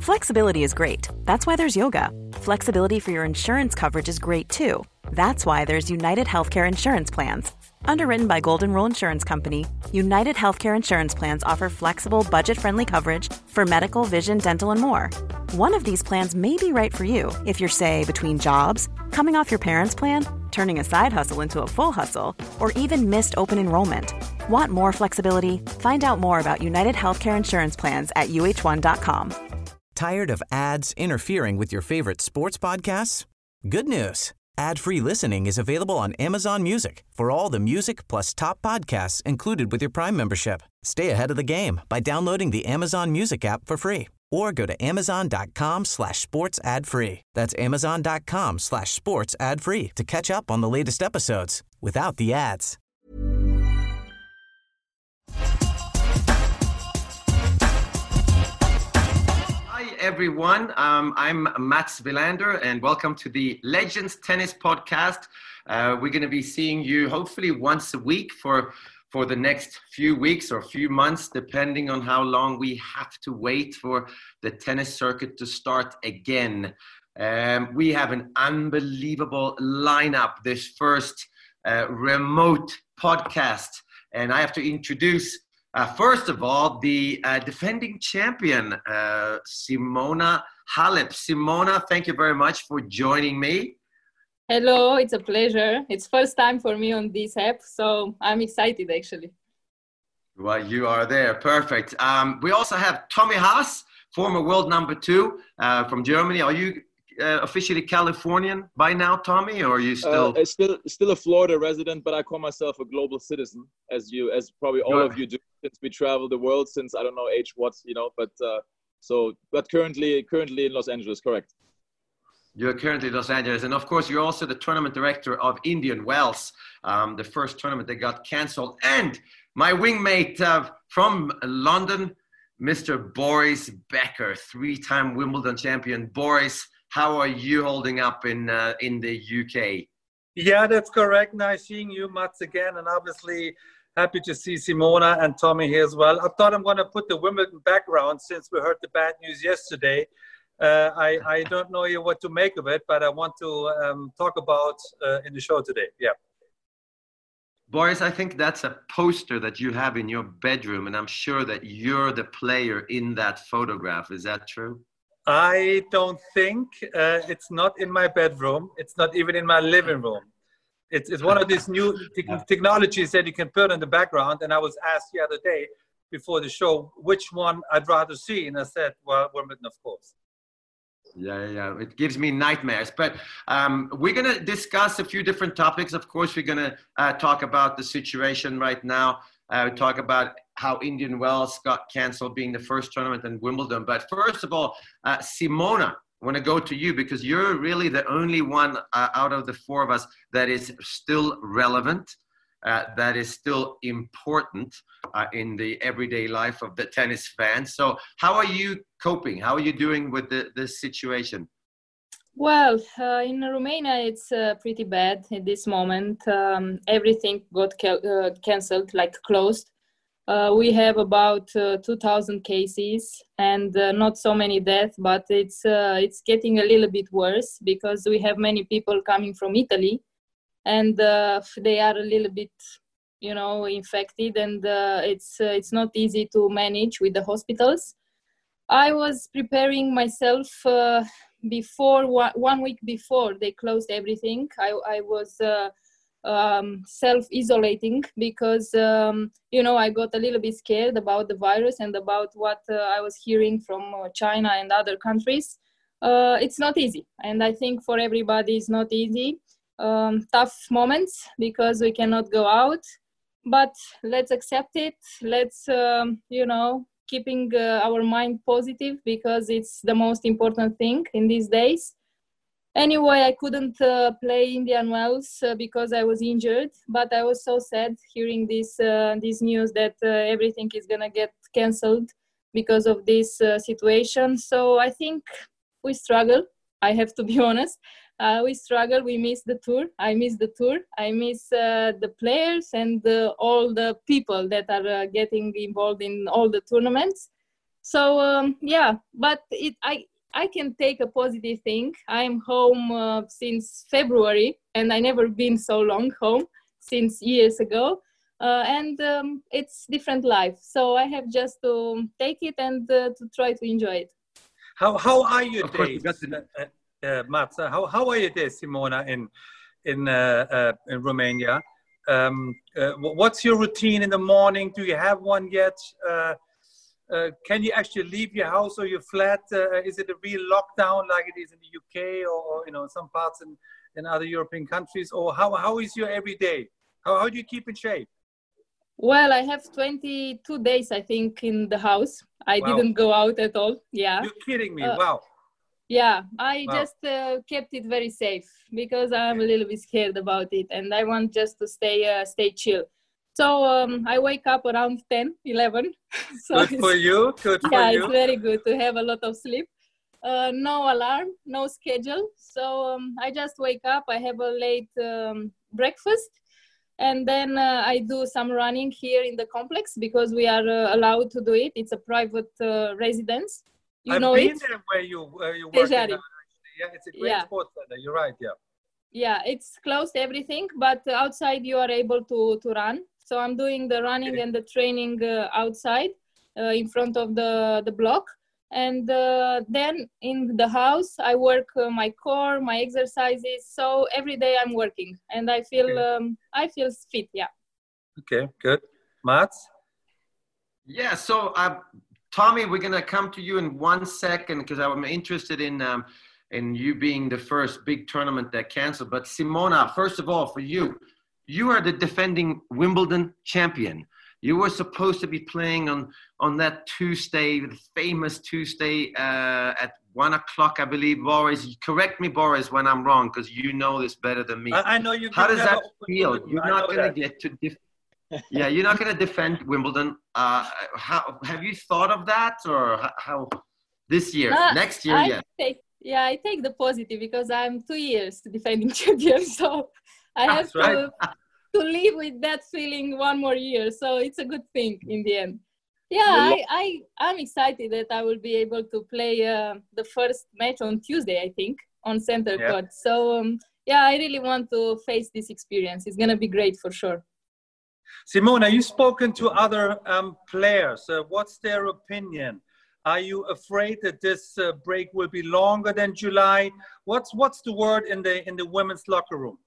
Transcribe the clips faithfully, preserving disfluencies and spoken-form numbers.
Flexibility is great. That's why there's yoga. Flexibility for your insurance coverage is great too. That's why there's United Healthcare Insurance Plans. Underwritten by Golden Rule Insurance Company, United Healthcare Insurance Plans offer flexible, budget-friendly coverage for medical, vision, dental, and more. One of these plans may be right for you if you're, say, between jobs, coming off your parents' plan, turning a side hustle into a full hustle, or even missed open enrollment. Want more flexibility? Find out more about United Healthcare Insurance Plans at U H one dot com. Tired of ads interfering with your favorite sports podcasts? Good news. Ad-free listening is available on Amazon Music for all the music plus top podcasts included with your Prime membership. Stay ahead of the game by downloading the Amazon Music app for free or go to amazon.com slash sports ad free. That's amazon.com slash sports ad free to catch up on the latest episodes without the ads. Hi, everyone. Um, I'm Mats Wilander, and welcome to the Legends Tennis Podcast. Uh, we're going to be seeing you hopefully once a week for, for the next few weeks or few months, depending on how long we have to wait for the tennis circuit to start again. Um, we have an unbelievable lineup this first uh, remote podcast, and I have to introduce Uh, first of all, the uh, defending champion, uh, Simona Halep. Simona, thank you very much for joining me. Hello, it's a pleasure. It's first time for me on this app, so I'm excited actually. Well, you are there. Perfect. Um, we also have Tommy Haas, former world number two uh, from Germany. Are you uh, officially Californian by now, Tommy, or are you still? Uh, still, still a Florida resident, but I call myself a global citizen, as you, as probably all You're... of you do. Since we travel the world since I don't know age what, you know, but uh, so but currently currently in Los Angeles, correct? You're currently in Los Angeles, and of course you're also the tournament director of Indian Wells, um, the first tournament that got cancelled. And my wingmate uh, from London, Mister Boris Becker, three-time Wimbledon champion. Boris, how are you holding up in uh, in the U K? Yeah, that's correct. Nice seeing you, Mats, again, and obviously happy to see Simona and Tommy here as well. I thought I'm going to put the Wimbledon background since we heard the bad news yesterday. Uh, I, I don't know yet what to make of it, but I want to um, talk about uh, in the show today. Yeah. Boris, I think that's a poster that you have in your bedroom, and I'm sure that you're the player in that photograph. Is that true? I don't think. Uh, it's not in my bedroom. It's not even in my living room. It's, it's one of these new te- technologies that you can put in the background. And I was asked the other day before the show, which one I'd rather see. And I said, well, Wimbledon, of course. Yeah, yeah, it gives me nightmares. But um, we're going to discuss a few different topics. Of course, we're going to uh, talk about the situation right now. Uh, talk about how Indian Wells got canceled, being the first tournament in Wimbledon. But first of all, uh, Simona, I want to go to you because you're really the only one uh, out of the four of us that is still relevant, uh, that is still important uh, in the everyday life of the tennis fan. So how are you coping? How are you doing with the, this situation? Well, uh, in Romania, it's uh, pretty bad at this moment. Um, everything got ca- uh, cancelled, like closed. Uh, we have about uh, two thousand cases and uh, not so many deaths, but it's uh, it's getting a little bit worse because we have many people coming from Italy and uh, they are a little bit, you know, infected, and uh, it's uh, it's not easy to manage with the hospitals. I was preparing myself uh, before one week before they closed everything. I, I was uh, um, self-isolating because, um, you know, I got a little bit scared about the virus and about what uh, I was hearing from uh, China and other countries. Uh, it's not easy. And I think for everybody it's not easy. Um, tough moments because we cannot go out, but let's accept it. Let's, um, you know, keeping uh, our mind positive because it's the most important thing in these days. Anyway, I couldn't uh, play Indian Wells uh, because I was injured, but I was so sad hearing this uh, this news that uh, everything is gonna get cancelled because of this uh, situation. So I think we struggle. I have to be honest. Uh, we struggle. We miss the tour. I miss the tour. I miss uh, the players and uh, all the people that are uh, getting involved in all the tournaments. So um, yeah, but it I I can take a positive thing. I'm home uh, since February, and I never been so long home since years ago. Uh, and um, it's different life. So I have just to take it and uh, to try to enjoy it. How how are your Of course, days, we got the- uh, uh, Mats? Uh, How how are your days, Simona, in in uh, uh, in Romania? Um, uh, wh- what's your routine in the morning? Do you have one yet? Uh, uh, can you actually leave your house or your flat? Uh, is it a real lockdown like it is in the U K or, or you know some parts in, in other European countries? Or how how is your everyday? How how do you keep in shape? Well, I have twenty-two days, I think, in the house. I Wow. didn't go out at all. Yeah. You're kidding me! Uh, Wow. Yeah, I Wow. just uh, kept it very safe because I'm a little bit scared about it, and I want just to stay uh, stay chill. So um, I wake up around ten, eleven. So Good for it's- you. Good for yeah, you. it's very good to have a lot of sleep. Uh, no alarm, no schedule. So um, I just wake up. I have a late um, breakfast, and then uh, I do some running here in the complex because we are uh, allowed to do it. It's a private uh, residence. You I've know been it? there where you where you work. Tejari. Yeah, it's a great Yeah. sports center. You're right. Yeah. Yeah, it's closed everything, but outside you are able to to run. So I'm doing the running Okay. and the training uh, outside uh, in front of the the block, and uh, then in the house I work uh, my core, my exercises. So every day I'm working, and I feel Okay. um, I feel fit. Yeah. Okay. Good. Mats. Yeah, so uh, Tommy, we're gonna come to you in one second because I'm interested in um, in you being the first big tournament that canceled. But Simona, first of all, for you, you are the defending Wimbledon champion. You were supposed to be playing on on that Tuesday, the famous Tuesday uh, at one o'clock, I believe. Boris, correct me, Boris, when I'm wrong, because you know this better than me. I, I know you. How you does never that open feel? Wimbledon. You're I not know going to that. get to def- yeah, you're not going to defend Wimbledon. Uh, how have you thought of that, or how, how this year, Uh, next year? I Yeah, take yeah I take the positive because I'm two years defending champion, so I have That's to right. to live with that feeling one more year. So it's a good thing in the end. Yeah, The I, I I'm excited that I will be able to play uh, the first match on Tuesday, I think, on center Yeah. court. So um, yeah, I really want to face this experience. It's gonna be great for sure. Simona, you've spoken to other um, players. Uh, what's their opinion? Are you afraid that this uh, break will be longer than July? What's what's the word in the in the women's locker room?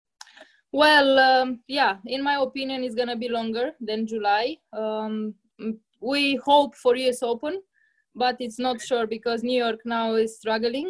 Well, um, yeah, in my opinion, it's gonna be longer than July. Um, we hope for U S Open, but it's not sure because New York now is struggling.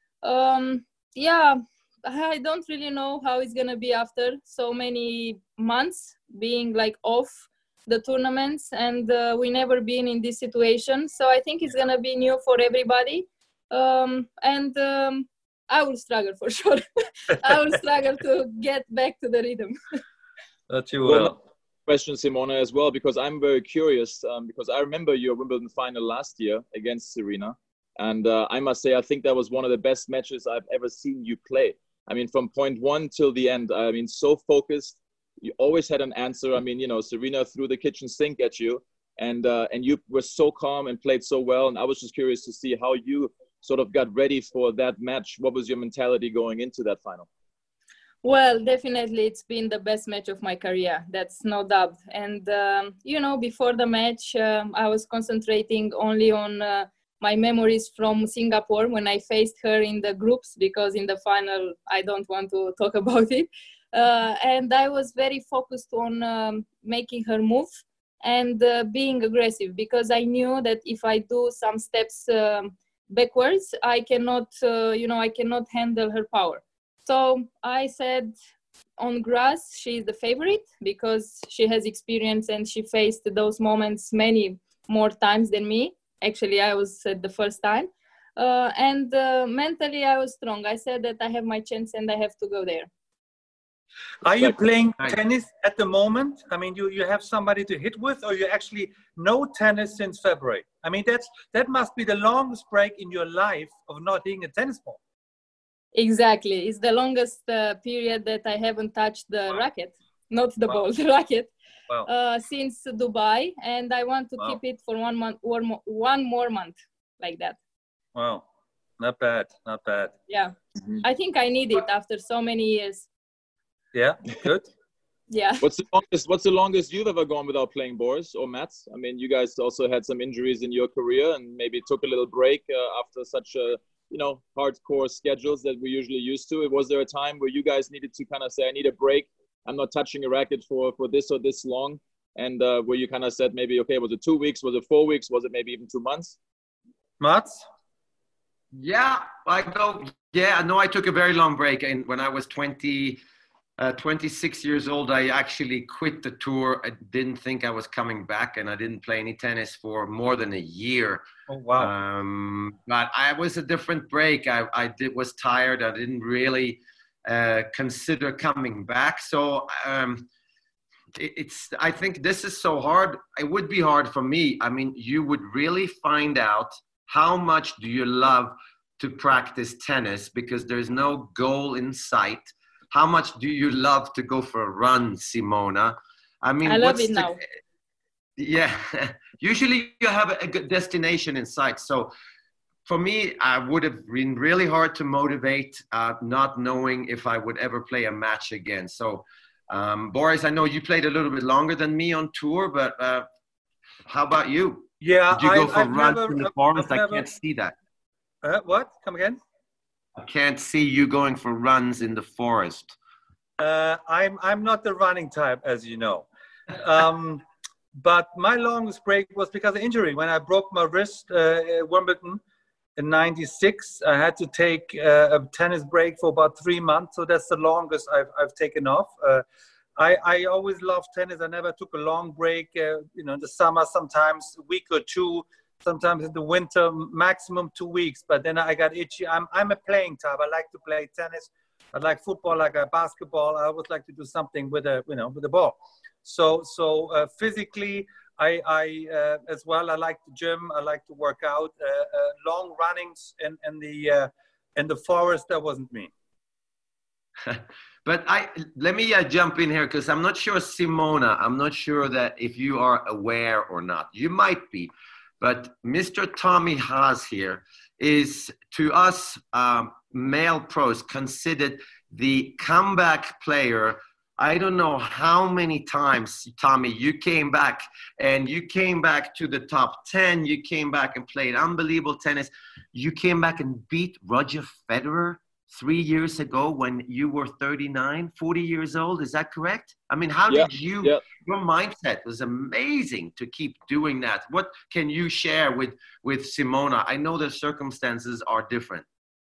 Um, yeah, I don't really know how it's gonna be after so many months being like off the tournaments, and uh, we never been in this situation. So I think it's gonna be new for everybody, um, and um, I will struggle for sure. I will struggle to get back to the rhythm. That you Well, will. Question, Simona, as well, because I'm very curious, um, because I remember your Wimbledon final last year against Serena. And uh, I must say, I think that was one of the best matches I've ever seen you play. I mean, from point one till the end, I mean, so focused. You always had an answer. I mean, you know, Serena threw the kitchen sink at you, and uh, and you were so calm and played so well. And I was just curious to see how you sort of got ready for that match. What was your mentality going into that final? Well, definitely, it's been the best match of my career. That's no doubt. And, um, you know, before the match, um, I was concentrating only on uh, my memories from Singapore when I faced her in the groups, because in the final, I don't want to talk about it. Uh, and I was very focused on um, making her move and uh, being aggressive, because I knew that if I do some steps um, backwards, I cannot, uh, you know, I cannot handle her power. So I said on grass, she's the favorite because she has experience and she faced those moments many more times than me. Actually, I was at the first time. Uh, and uh, mentally, I was strong. I said that I have my chance and I have to go there. Are you playing Nice. tennis at the moment? I mean, you, you have somebody to hit with, or you actually know tennis since February? I mean, that's that must be the longest break in your life of not hitting a tennis ball. Exactly. It's the longest uh, period that I haven't touched the racket, not the ball, the racket. Wow. uh, since Dubai, and I want to Wow. keep it for one month or mo- one more month like that. Wow. Not bad. Not bad. Yeah, Mhm. I think I need it after so many years. Yeah. Good. Yeah. What's the longest? What's the longest you've ever gone without playing, Boris or Mats? I mean, you guys also had some injuries in your career, and maybe took a little break uh, after such a you know hardcore schedules that we're usually used to. Was there a time where you guys needed to kind of say, "I need a break. I'm not touching a racket for for this or this long," and uh, where you kind of said, maybe, okay, was it two weeks? Was it four weeks? Was it maybe even two months? Mats? Yeah, I go. Yeah, no, I took a very long break, and when I was twenty, uh, twenty-six years old, I actually quit the tour. I didn't think I was coming back, and I didn't play any tennis for more than a year. Oh, wow. Um, but I was a different break. I, I did was tired. I didn't really uh, consider coming back. So um, it, it's. I think this is so hard. It would be hard for me. I mean, you would really find out how much do you love to practice tennis because there's no goal in sight. How much do you love to go for a run, Simona? I mean, I love what's it the, now. Yeah, usually you have a, a good destination in sight. So for me, I would have been really hard to motivate, uh, not knowing if I would ever play a match again. So, um, Boris, I know you played a little bit longer than me on tour, but uh, how about you? Yeah. Did you go I've, for I've runs never, in the I've- forest? I've I never- can't see that. Uh, what? Come again? I can't see you going for runs in the forest. Uh, I'm I'm not the running type, as you know. Um, but my longest break was because of injury. When I broke my wrist uh, at Wimbledon in ninety-six, I had to take uh, a tennis break for about three months. So that's the longest I've I've taken off. Uh, I I always loved tennis. I never took a long break. Uh, you know, in the summer sometimes a week or two. Sometimes in the winter, maximum two weeks. But then I got itchy. I'm I'm a playing type. I like to play tennis. I like football, like a basketball. I always like to do something with a, you know, with the ball. So, so uh, physically, I, I uh, as well. I like the gym. I like to work out. Uh, uh, long runnings in, in the uh, in the forest. That wasn't me. But I let me uh, jump in here because I'm not sure, Simona. I'm not sure that if you are aware or not. You might be, but Mister Tommy Haas here is to us um, male pros considered the comeback player. I don't know how many times, Tommy, you came back and you came back to the top ten. You came back and played unbelievable tennis. You came back and beat Roger Federer three years ago when you were thirty-nine, forty years old. Is that correct? I mean, how Yeah, did you, yeah. your mindset was amazing to keep doing that. What can you share with, with Simona? I know the circumstances are different.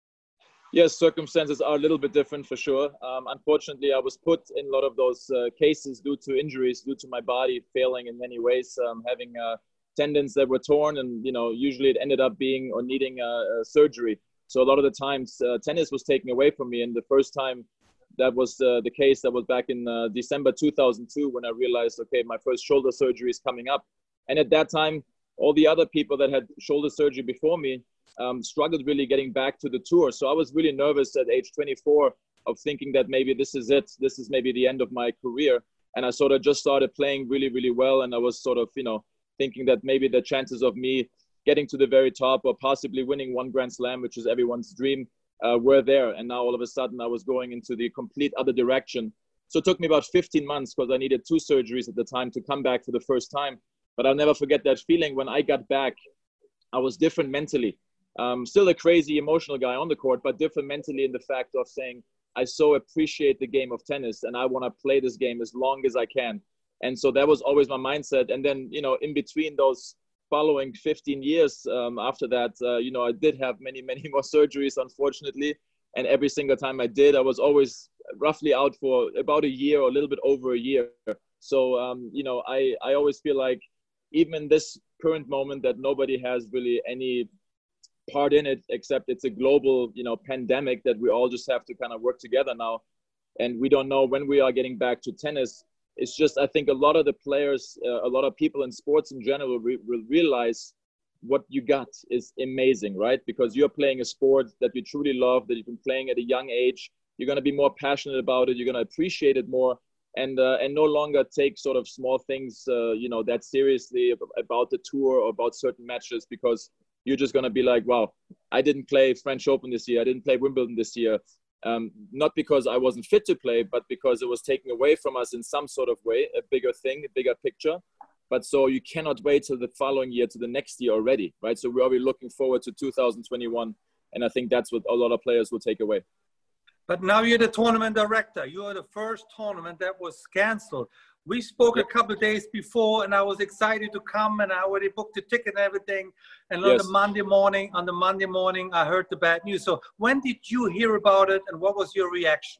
Yes, circumstances are a little bit different for sure. Um, unfortunately, I was put in a lot of those uh, cases due to injuries, due to my body failing in many ways, um, having uh, tendons that were torn, and you know, usually it ended up being or needing uh, a surgery. So a lot of the times, uh, tennis was taken away from me. And the first time that was uh, the case, that was back in uh, December two thousand two, when I realized, okay, my first shoulder surgery is coming up. And at that time, all the other people that had shoulder surgery before me um, struggled really getting back to the tour. So I was really nervous at age twenty-four of thinking that maybe this is it. This is maybe the end of my career. And I sort of just started playing really, really well. And I was sort of, you know, thinking that maybe the chances of me getting to the very top or possibly winning one Grand Slam, which is everyone's dream, uh, were there. And now all of a sudden I was going into the complete other direction. So it took me about fifteen months because I needed two surgeries at the time to come back for the first time. But I'll never forget that feeling when I got back. I was different mentally. Um, still a crazy emotional guy on the court, but different mentally in the fact of saying, I so appreciate the game of tennis and I want to play this game as long as I can. And so that was always my mindset. And then, you know, in between those following fifteen years um, after that, uh, you know, I did have many, many more surgeries, unfortunately. And every single time I did, I was always roughly out for about a year or a little bit over a year. So, um, you know, I, I always feel like even in this current moment that nobody has really any part in it, except it's a global, you know, pandemic that we all just have to kind of work together now. And we don't know when we are getting back to tennis. It's just, I think a lot of the players, uh, a lot of people in sports in general re- will realize what you got is amazing, right? Because you're playing a sport that you truly love, that you've been playing at a young age. You're going to be more passionate about it. You're going to appreciate it more. and uh, and no longer take sort of small things, uh, you know, that seriously about the tour or about certain matches, because you're just going to be like, wow, I didn't play French Open this year. I didn't play Wimbledon this year. Um, not because I wasn't fit to play, but because it was taken away from us in some sort of way, a bigger thing, a bigger picture. But so you cannot wait till the following year, to the next year already, right? So we're already looking forward to two thousand twenty-one. And I think that's what a lot of players will take away. But now you're the tournament director. You are the first tournament that was canceled. We spoke a couple of days before, and I was excited to come, and I already booked the ticket and everything. And on Yes. the Monday morning, on the Monday morning, I heard the bad news. So when did you hear about it, and what was your reaction?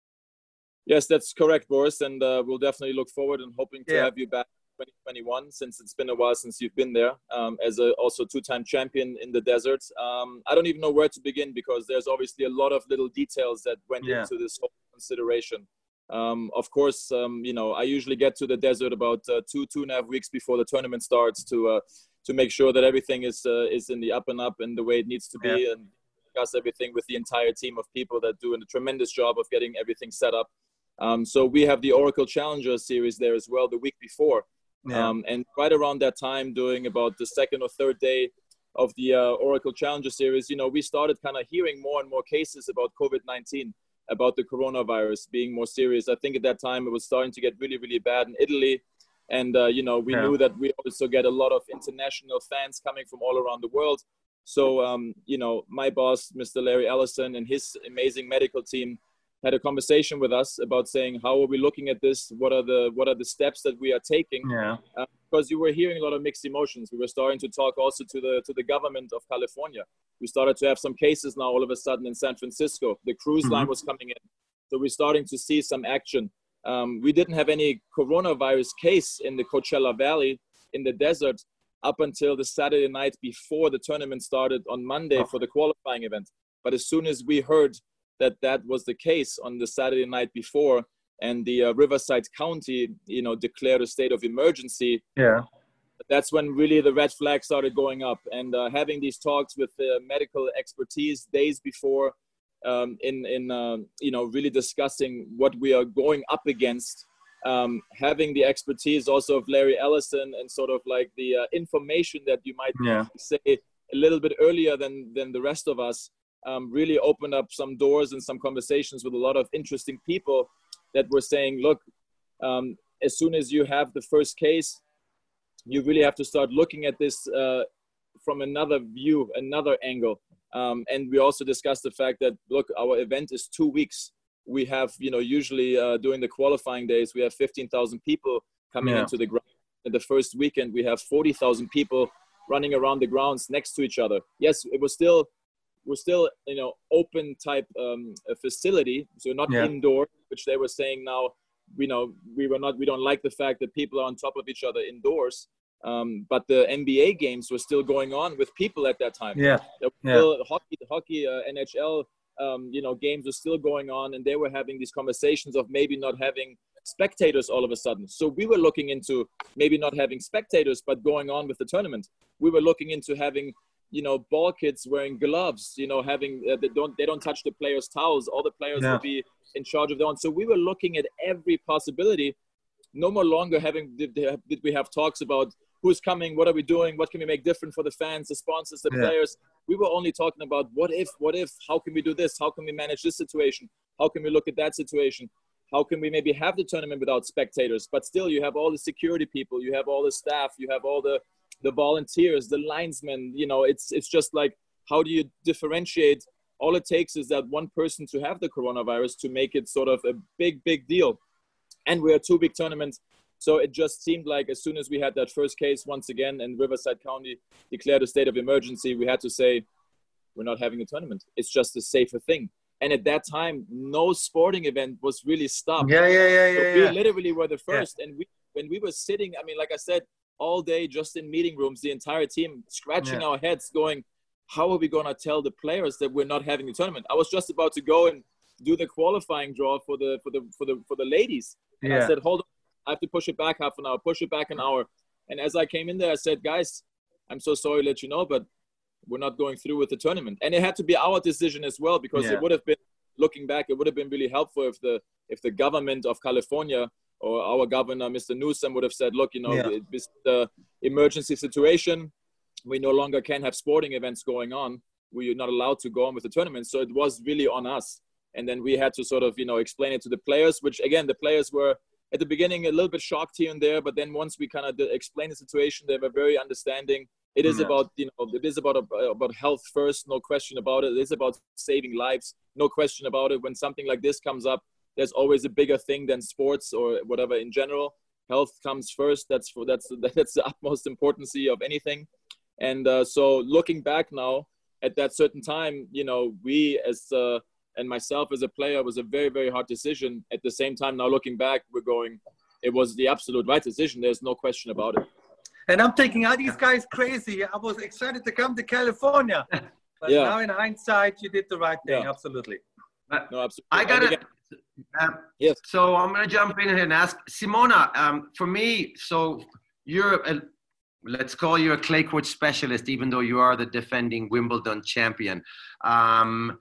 Yes, that's correct, Boris. And uh, we'll definitely look forward and hoping to Yeah. have you back in twenty twenty-one, since it's been a while since you've been there, um, as a also two-time champion in the desert. Um, I don't even know where to begin, because there's obviously a lot of little details that went Yeah. into this whole consideration. Um, of course, um, you know, I usually get to the desert about uh, two, two and a half weeks before the tournament starts to uh, to make sure that everything is uh, is in the up and up and the way it needs to be, Yeah. and discuss everything with the entire team of people that do a tremendous job of getting everything set up. Um, so we have the Oracle Challenger Series there as well the week before. Yeah. Um, and right around that time, doing about the second or third day of the uh, Oracle Challenger Series, you know, we started kind of hearing more and more cases about COVID nineteen, about the coronavirus being more serious. I think at that time it was starting to get really, really bad in Italy. And, uh, you know, we Yeah. knew that we also get a lot of international fans coming from all around the world. So, um, you know, my boss, Mister Larry Ellison, and his amazing medical team had a conversation with us about saying, how are we looking at this? What are the what are the steps that we are taking? Yeah. Uh, because you were hearing a lot of mixed emotions. We were starting to talk also to the to the government of California. We started to have some cases now all of a sudden in San Francisco. The cruise Mhm. line was coming in. So we're starting to see some action. Um, we didn't have any coronavirus case in the Coachella Valley in the desert up until the Saturday night before the tournament started on Monday for the qualifying event. But as soon as we heard that that was the case on the Saturday night before, and the uh, Riverside County, you know, declared a state of emergency, Yeah. that's when really the red flag started going up. And uh, having these talks with the medical expertise days before, um, in, in uh, you know, really discussing what we are going up against, um, having the expertise also of Larry Ellison, and sort of like the uh, information that you might Yeah. say a little bit earlier than, than the rest of us, um, really opened up some doors and some conversations with a lot of interesting people that were saying, look, um, as soon as you have the first case, you really have to start looking at this uh, from another view, another angle. Um, and we also discussed the fact that, look, our event is two weeks. We have, you know, usually uh, during the qualifying days, we have fifteen thousand people coming Yeah. into the ground. And the first weekend, we have forty thousand people running around the grounds next to each other. Yes, it was still, we're still, you know, open type um, facility. So not Yeah. indoor, which they were saying now, you know, we were not, we don't like the fact that people are on top of each other indoors. Um, but the N B A games were still going on with people at that time. Yeah. There were Yeah. still hockey, hockey, uh, N H L, um, you know, games were still going on, and they were having these conversations of maybe not having spectators all of a sudden. So we were looking into maybe not having spectators, but going on with the tournament. We were looking into having, you know, ball kids wearing gloves, you know, having, uh, they don't, they don't touch the players' towels. All the players Yeah. will be in charge of their own. So we were looking at every possibility. No more longer having, did, did we have talks about who's coming, what are we doing, what can we make different for the fans, the sponsors, the Yeah. players. We were only talking about what if, what if, how can we do this? How can we manage this situation? How can we look at that situation? How can we maybe have the tournament without spectators? But still, you have all the security people, you have all the staff, you have all the, the volunteers, the linesmen. You know, it's it's just like, how do you differentiate? All it takes is that one person to have the coronavirus to make it sort of a big, big deal. And we're a two-week tournament. So it just seemed like as soon as we had that first case once again and Riverside County declared a state of emergency, we had to say, we're not having a tournament. It's just a safer thing. And at that time, no sporting event was really stopped. Yeah, yeah, yeah, So yeah. we yeah. literally were the first. And we, when we were sitting, I mean, like I said, all day just in meeting rooms, the entire team scratching Yeah. our heads going, how are we going to tell the players that we're not having the tournament? I was just about to go and do the qualifying draw for the for the for the for the ladies. And Yeah. I said, hold on, I have to push it back half an hour, push it back an hour. And as I came in there, I said, guys, I'm so sorry to let you know, but we're not going through with the tournament. And it had to be our decision as well, because Yeah. it would have been, looking back, it would have been really helpful if the if the government of California or our governor, Mister Newsom, would have said, look, you know, Yeah. this is the emergency situation. We no longer can have sporting events going on. We're not allowed to go on with the tournament. So it was really on us. And then we had to sort of, you know, explain it to the players, which, again, the players were at the beginning a little bit shocked here and there. But then once we kind of explained the situation, they were very understanding. It is Yeah. about, you know, it is about about health first, no question about it. It is about saving lives, no question about it. When something like this comes up, there's always a bigger thing than sports or whatever in general. Health comes first. That's for, that's that's the utmost importance of anything. And uh, so looking back now at that certain time, you know, we as uh, and myself as a player, was a very, very hard decision. At the same time, now looking back, we're going, it was the absolute right decision. There's no question about it. And I'm thinking, are these guys crazy? I was excited to come to California. But Yeah. now in hindsight, you did the right thing. Yeah. Absolutely. No, absolutely. I And gotta. again, Um, Yes. So I'm gonna jump in here and ask Simona. Um, for me, so you're a, let's call you a clay court specialist, even though you are the defending Wimbledon champion. Um,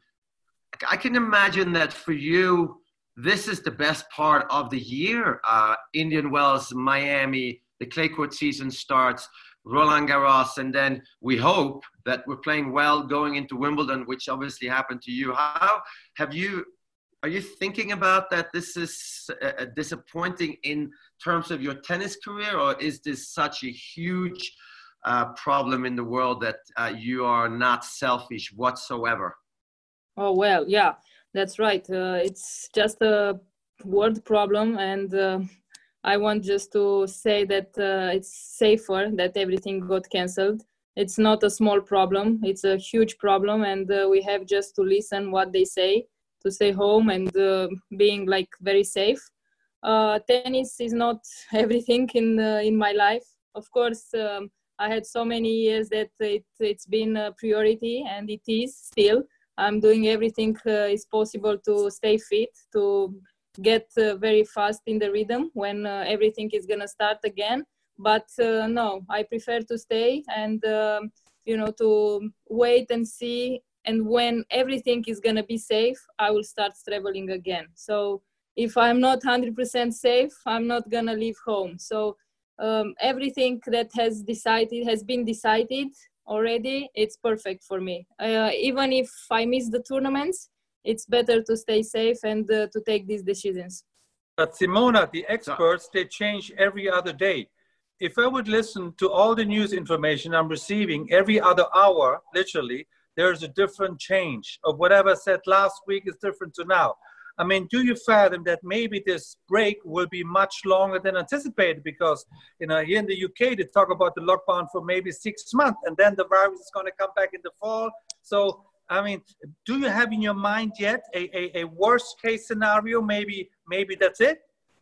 I can imagine that for you, this is the best part of the year. Uh, Indian Wells, Miami, the clay court season starts, Roland Garros, and then we hope that we're playing well going into Wimbledon, which obviously happened to you. How have you? Are you thinking about that this is uh, disappointing in terms of your tennis career, or is this such a huge uh, problem in the world that uh, you are not selfish whatsoever? Oh, well, yeah, that's right. Uh, it's just a world problem. And uh, I want just to say that uh, it's safer that everything got canceled. It's not a small problem. It's a huge problem. And uh, we have just to listen what they say, to stay home and uh, being like very safe. Uh, tennis is not everything in uh, in my life. Of course, um, I had so many years that it, it's been a priority, and it is still. I'm doing everything uh, is possible to stay fit, to get uh, very fast in the rhythm when uh, everything is gonna start again. But uh, no, I prefer to stay and um, you know, to wait and see. And when everything is going to be safe, I will start traveling again. So if I'm not one hundred percent safe, I'm not going to leave home. So um, everything that has decided has been decided already. It's perfect for me. Uh, even if I miss the tournaments, it's better to stay safe and uh, to take these decisions. But Simona, the experts, they change every other day. If I would listen to all the news information I'm receiving every other hour, literally, there's a different change of whatever I said last week is different to now. I mean, do you fathom that maybe this break will be much longer than anticipated? Because, you know, here in the U K, they talk about the lockdown for maybe six months, and then the virus is going to come back in the fall. So, I mean, do you have in your mind yet a, a, a worst case scenario? Maybe, maybe that's it?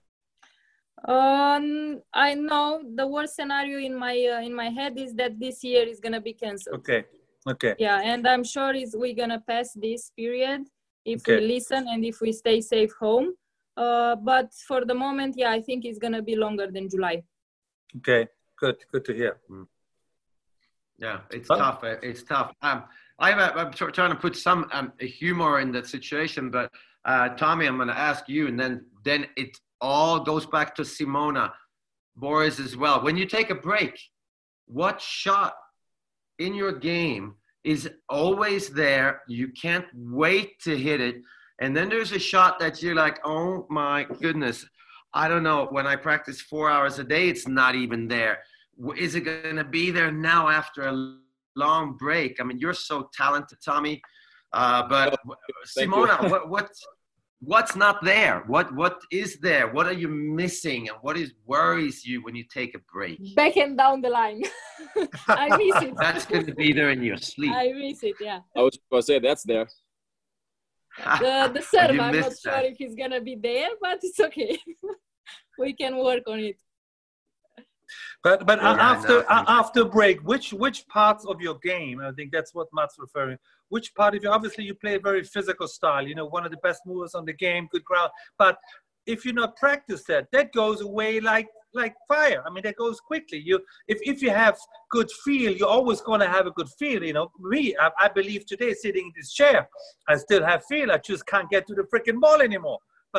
Um, I know the worst scenario in my uh, in my head is that this year is going to be canceled. Okay. Okay. Yeah, and I'm sure is we're gonna pass this period if Okay. we listen and if we stay safe home. Uh, but for the moment, yeah, I think it's gonna be longer than July. Okay. Good. Good to hear. Yeah, it's Huh? tough. uh, It's tough. Um, I'm, uh, I'm tr- trying to put some um, humor in that situation, but uh, Tommy, I'm going to ask you, and then then it all goes back to Simona, Boris as well. When you take a break, what shot in your game is always there? You can't wait to hit it, and then there's a shot that you're like, oh my goodness, I don't know. When I practice four hours a day, it's not even there. Is it going to be there now after a long break? I mean, you're so talented, Tommy. Uh, but Thank Simona, you. what, what, what's not there? What, what is there? What are you missing? And what is worries you when you take a break? Back and down the line. I miss it. That's going to be there in your sleep. I miss it, yeah. I was going to say that's there. The, the serve, You I'm not missed sure that. if it's gonna be there, but it's okay. We can work on it. But but Yeah, after no, uh, after break, which which parts of your game? I think that's what Matt's referring. Which part of you? Obviously, you play a very physical style. You know, one of the best movers on the game, good ground. But if you not practice that, that goes away like like fire. I mean, that goes quickly. You if if you have good feel, you're always going to have a good feel. You know, me, I, I believe today sitting in this chair, I still have feel. I just can't get to the freaking ball anymore. But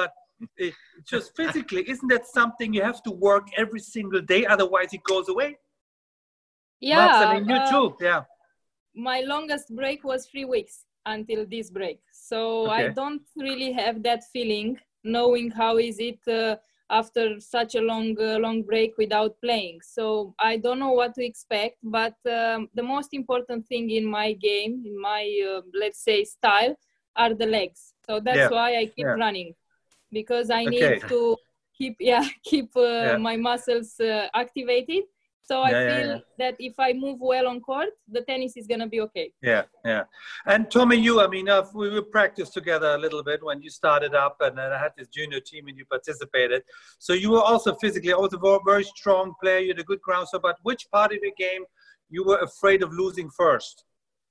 it, just physically, isn't that something you have to work every single day? Otherwise it goes away. Yeah. Mats, I mean, you uh, too. Yeah. My longest break was three weeks until this break. So Okay. I don't really have that feeling, knowing how is it uh, after such a long, uh, long break without playing. So I don't know what to expect, but um, the most important thing in my game, in my, uh, let's say, style, are the legs. So that's Yeah. why I keep Yeah. running, because I Okay. need to keep, yeah, keep uh, Yeah. my muscles uh, activated. So I Yeah, yeah, feel yeah. that if I move well on court, the tennis is going to be okay. Yeah, yeah. And Tommy, you, I mean, uh, we, we practiced together a little bit when you started up, and then I had this junior team and you participated. So you were also physically, also a very strong player. You had a good ground. So, but which part of the game you were afraid of losing first?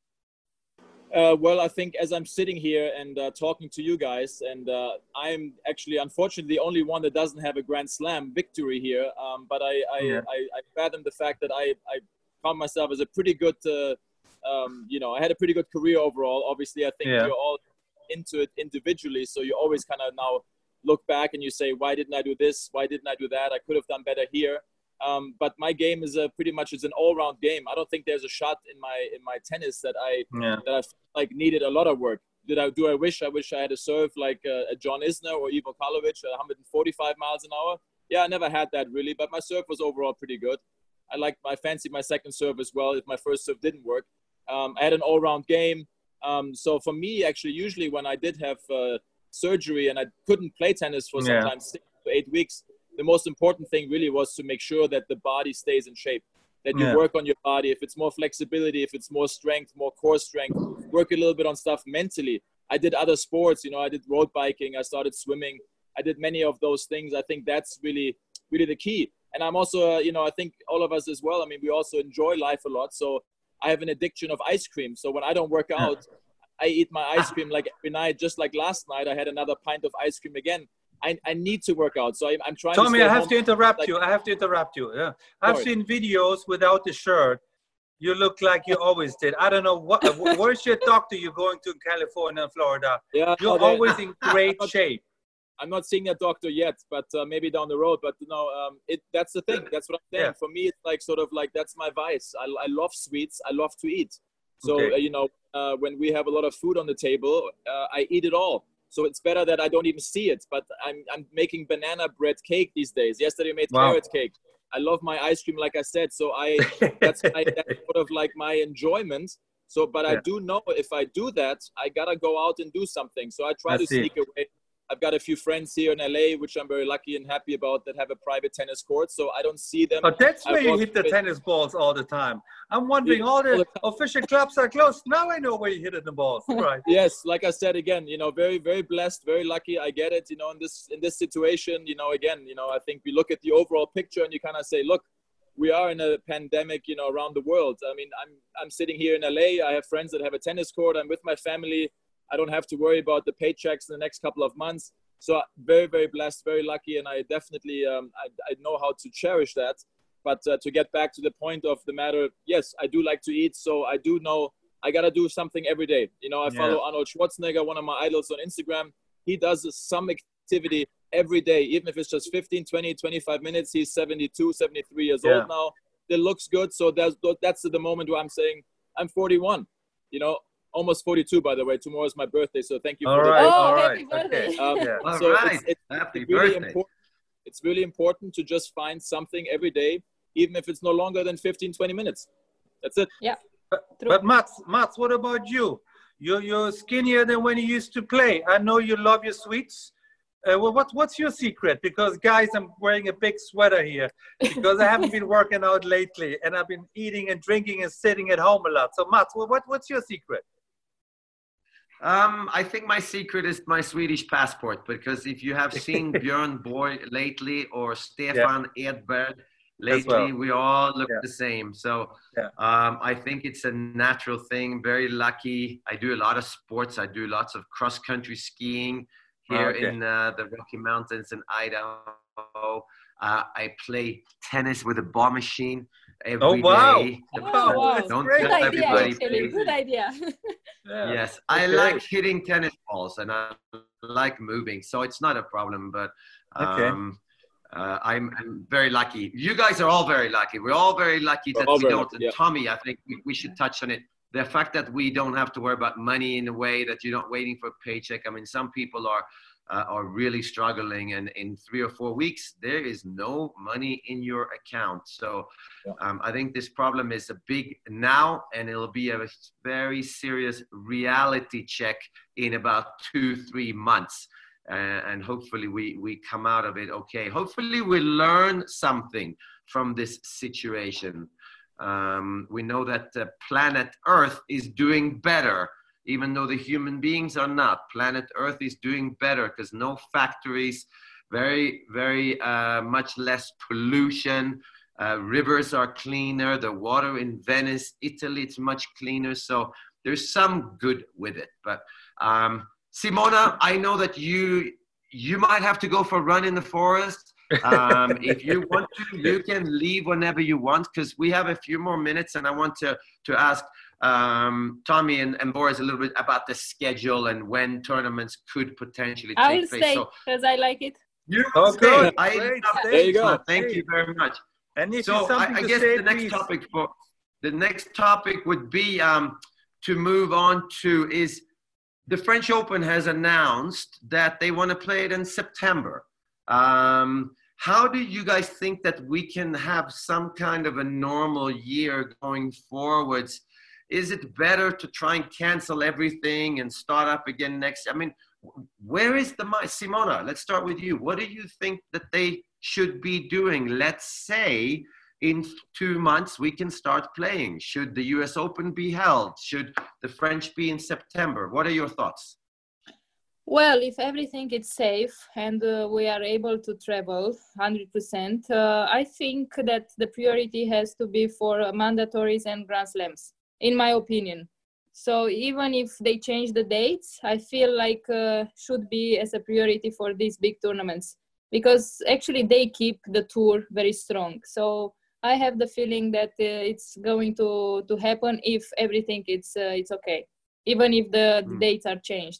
Uh, well, I think as I'm sitting here and uh, talking to you guys, and uh, I'm actually, unfortunately, the only one that doesn't have a Grand Slam victory here. Um, but I, I, Yeah. I, I fathom the fact that I, I found myself as a pretty good, uh, um, you know, I had a pretty good career overall. Obviously, I think Yeah. you're all into it individually, so you always kind of now look back and you say, why didn't I do this? Why didn't I do that? I could have done better here. Um, but my game is a pretty much it's an all-round game. I don't think there's a shot in my in my tennis that I Yeah. that I felt like needed a lot of work. Did I do I wish I wish I had a serve like uh, a John Isner or Ivo Karlovic at one forty-five miles an hour. Yeah, I never had that really, but my serve was overall pretty good. I like I fancied my second serve as well if my first serve didn't work. Um, I had an all-round game. Um, so for me, actually, usually when I did have uh, surgery and I couldn't play tennis for Yeah. sometimes six to eight weeks, the most important thing really was to make sure that the body stays in shape, that you Yeah. work on your body. If it's more flexibility, if it's more strength, more core strength, work a little bit on stuff mentally. I did other sports, you know, I did road biking, I started swimming. I did many of those things. I think that's really, really the key. And I'm also, uh, you know, I think all of us as well, I mean, we also enjoy life a lot. So I have an addiction of ice cream. So when I don't work out, I eat my ice cream like every night. Just like last night, I had another pint of ice cream again. I, I need to work out. So I, I'm trying Tommy, to I stay have home. to interrupt like, you. I have to interrupt you. Yeah. I've Sorry. seen videos without the shirt. You look like you always did. I don't know what. Where's your doctor you're going to in California and Florida? Yeah, You're no, always in great not- shape. I'm not seeing a doctor yet, but uh, maybe down the road. But you know, um, it that's the thing. That's what I'm saying. Yeah. For me, it's like sort of like that's my vice. I, I love sweets. I love to eat. So Okay. uh, you know, uh, when we have a lot of food on the table, uh, I eat it all. So it's better that I don't even see it. But I'm I'm making banana bread cake these days. Yesterday I made Wow. carrot cake. I love my ice cream, like I said. So I that's my that's sort of like my enjoyment. So, but I Yeah. do know if I do that, I gotta go out and do something. So I try I to see. sneak away. I've got a few friends here in L A, which I'm very lucky and happy about, that have a private tennis court. So I don't see them. But that's I where you walk hit the with- tennis balls all the time. I'm wondering, Yeah, all all the the official clubs are closed. Now I know where you're hitting the balls. Right. Yes, like I said again, you know, very, very blessed, very lucky. I get it. You know, in this in this situation, you know, again, you know, I think we look at the overall picture and you kind of say, look, we are in a pandemic, you know, around the world. I mean, I'm I'm sitting here in L A. I have friends that have a tennis court. I'm with my family. I don't have to worry about the paychecks in the next couple of months. So very, very blessed, very lucky, and I definitely um, I, I know how to cherish that. But uh, to get back to the point of the matter, yes, I do like to eat. So I do know I got to do something every day. You know, I Yeah. follow Arnold Schwarzenegger, one of my idols on Instagram. He does some activity every day, even if it's just fifteen, twenty, twenty-five minutes. He's seventy-two, seventy-three years Yeah. old now. It looks good. So that's, that's the moment where I'm saying I'm forty-one, you know, almost forty-two, by the way. Tomorrow is my birthday. So thank you All for the right. Oh, all happy right. birthday. Okay. um, Yeah. All so right. it's, it's, Happy it's really birthday. important. It's really important to just find something every day, even if it's no longer than fifteen, twenty minutes. That's it. True. But Mats, Mats, what about you? You're, you're skinnier than when you used to play. I know you love your sweets. Uh, well, what, what's your secret? Because, guys, I'm wearing a big sweater here because I haven't been working out lately, and I've been eating and drinking and sitting at home a lot. So, Mats, well, what, what's your secret? Um, I think my secret is my Swedish passport, because if you have seen Björn Borg lately or Stefan Edberg lately, well. we all look Yeah. the same. So Yeah. um, I think it's a natural thing. Very lucky. I do a lot of sports. I do lots of cross country skiing here Okay. in uh, the Rocky Mountains in Idaho. Uh, I play tennis with a ball machine every Oh, wow. day. Oh, wow. Don't great. Good tell idea, everybody, actually. please. Good idea. Yeah. Yes, I Okay. like hitting tennis balls and I like moving, so it's not a problem. But Okay. um, uh, I'm, I'm very lucky. You guys are all very lucky. We're all very lucky We're that all we very don't. lucky, And yeah. Tommy, I think we, we should touch on it. The fact that we don't have to worry about money in a way that you're not waiting for a paycheck. I mean, some people are uh, are really struggling, and in three or four weeks there is no money in your account. So Yeah. um, I think this problem is a big now, and it'll be a very serious reality check in about two, three months. Uh, and hopefully we, we come out of it okay. Hopefully we learn something from this situation. Um, we know that uh, planet Earth is doing better, even though the human beings are not. Planet Earth is doing better because no factories, very, very uh, much less pollution. Uh, rivers are cleaner. The water in Venice, Italy, it's much cleaner. So there's some good with it. But um, Simona, I know that you you might have to go for a run in the forest. Um, if you want to, you can leave whenever you want, because we have a few more minutes, and I want to to ask um, Tommy and, and Boris a little bit about the schedule and when tournaments could potentially I take will place. stay So because I like it. you Oh, stay. good. I Great. love Stay. There you go. this. Thank Stay. you very much. And if So you something I, I to guess say, the next please. topic for the next topic would be um, to move on to is the French Open has announced that they want to play it in September. Um, how do you guys think that we can have some kind of a normal year going forwards? Is it better to try and cancel everything and start up again next? I mean, where is the mind? Simona, let's start with you. What do you think that they should be doing? Let's say in two months we can start playing. Should the U S Open be held? Should the French be in September? What are your thoughts? Well, if everything is safe and uh, we are able to travel one hundred percent, uh, I think that the priority has to be for uh, mandatories and Grand Slams, in my opinion. So even if they change the dates, I feel like uh, should be as a priority for these big tournaments, because actually they keep the tour very strong. So I have the feeling that uh, it's going to, to happen if everything is uh, it's okay, even if the, the Mm. dates are changed.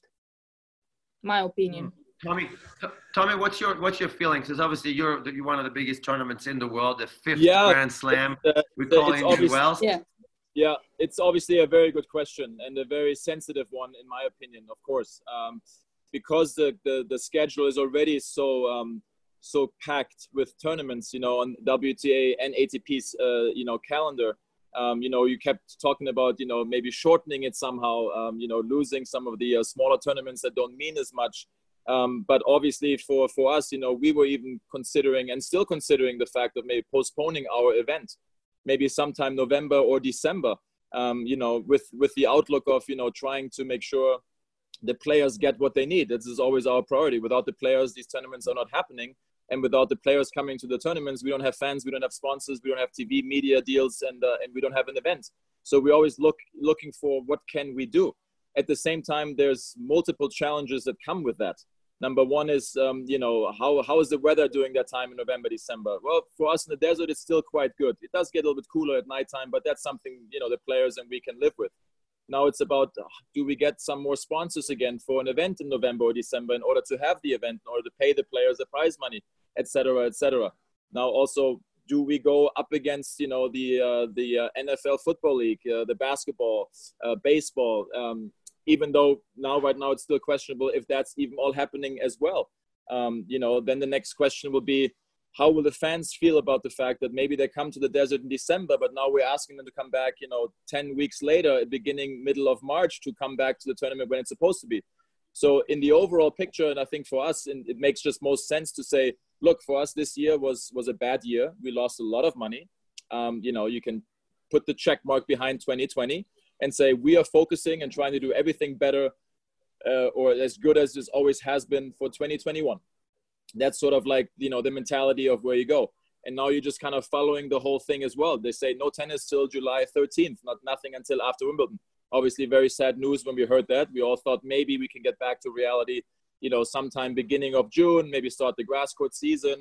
My opinion. Tommy, t- Tommy, what's your what's your feelings? Because obviously you're you're one of the biggest tournaments in the world, the fifth Yeah. Grand Slam. Uh, We the- call it's in obvious- Wells. Yeah. Yeah, it's obviously a very good question and a very sensitive one, in my opinion, of course, um, because the, the, the schedule is already so um, so packed with tournaments, you know, on W T A and A T P's, uh, you know, calendar. Um, you know, you kept talking about, you know, maybe shortening it somehow, um, you know, losing some of the uh, smaller tournaments that don't mean as much. Um, but obviously for, for us, you know, we were even considering and still considering the fact of maybe postponing our event, maybe sometime November or December, um, you know, with, with the outlook of, you know, trying to make sure the players get what they need. This is always our priority. Without the players, these tournaments are not happening. And without the players coming to the tournaments, we don't have fans, we don't have sponsors, we don't have T V media deals, and uh, and we don't have an event. So we always look looking for what can we do. At the same time, there's multiple challenges that come with that. Number one is, um, you know, how how is the weather during that time in November, December? Well, for us in the desert, it's still quite good. It does get a little bit cooler at nighttime, but that's something, you know, the players and we can live with. Now it's about, do we get some more sponsors again for an event in November or December in order to have the event, in order to pay the players the prize money, et cetera, et cetera. Now also, do we go up against, you know, the uh, the uh, N F L Football League, uh, the basketball, uh, baseball, um, even though now, right now, it's still questionable if that's even all happening as well. Um, you know, then the next question will be, how will the fans feel about the fact that maybe they come to the desert in December, but now we're asking them to come back, you know, ten weeks later, beginning middle of March, to come back to the tournament when it's supposed to be. So in the overall picture, and I think for us, it makes just most sense to say, look, for us, this year was, was a bad year. We lost a lot of money. Um, you know, you can put the check mark behind twenty twenty and say, we are focusing and trying to do everything better uh, or as good as this always has been for twenty twenty-one. That's sort of like, you know, the mentality of where you go. And now you're just kind of following the whole thing as well. They say no tennis till July thirteenth, not nothing until after Wimbledon. Obviously, very sad news when we heard that. We all thought maybe we can get back to reality, you know, sometime beginning of June, maybe start the grass court season.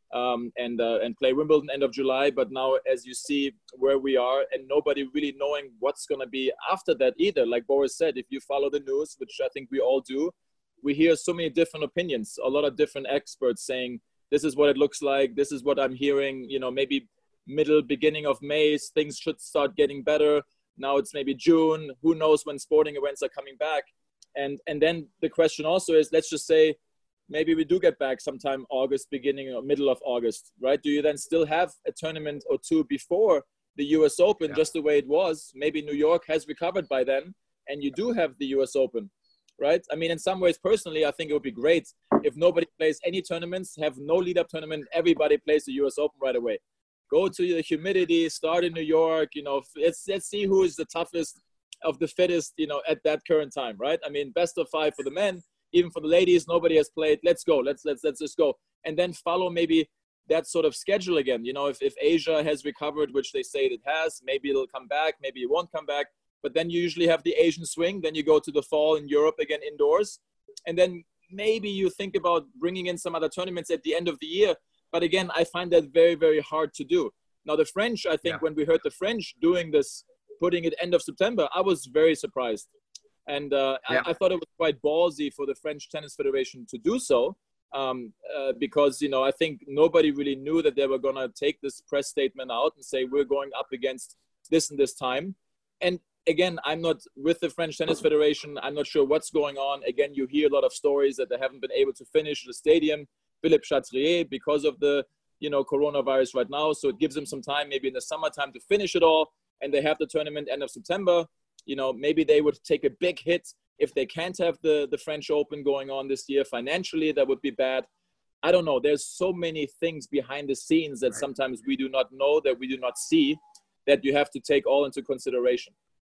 um, and uh, and play Wimbledon end of July. But now, as you see where we are, and nobody really knowing what's going to be after that either. Like Boris said, if you follow the news, which I think we all do, we hear so many different opinions, a lot of different experts saying, this is what it looks like, this is what I'm hearing, you know, maybe middle, beginning of May, things should start getting better. Now it's maybe June, who knows when sporting events are coming back. And and then the question also is, let's just say, maybe we do get back sometime August, beginning or middle of August, right? Do you then still have a tournament or two before the U S Open, yeah. just the way it was? Maybe New York has recovered by then, and you do have the U S Open, right? I mean, in some ways, personally, I think it would be great if nobody plays any tournaments, have no lead-up tournament, everybody plays the U S Open right away. Go to the humidity, start in New York, you know, let's, let's see who is the toughest of the fittest, you know, at that current time, right? I mean, best of five for the men, even for the ladies, nobody has played. Let's go, let's, let's, let's just go. And then follow maybe that sort of schedule again. You know, if, if Asia has recovered, which they say it has, maybe it'll come back, maybe it won't come back. But then you usually have the Asian swing. Then you go to the fall in Europe again indoors. And then maybe you think about bringing in some other tournaments at the end of the year. But again, I find that very, very hard to do. Now, the French, I think yeah. when we heard the French doing this, putting it end of September, I was very surprised. And uh, yeah. I, I thought it was quite ballsy for the French Tennis Federation to do so. Um, uh, because, you know, I think nobody really knew that they were going to take this press statement out and say, we're going up against this and this time. And again, I'm not with the French Tennis Federation. I'm not sure what's going on. Again, you hear a lot of stories that they haven't been able to finish the stadium, Philippe Chatrier, because of the, you know, coronavirus right now. So it gives them some time, maybe in the summertime, to finish it all. And they have the tournament end of September. You know, maybe they would take a big hit if they can't have the, the French Open going on this year. Financially, that would be bad. I don't know. There's so many things behind the scenes that right. sometimes we do not know, that we do not see, that you have to take all into consideration.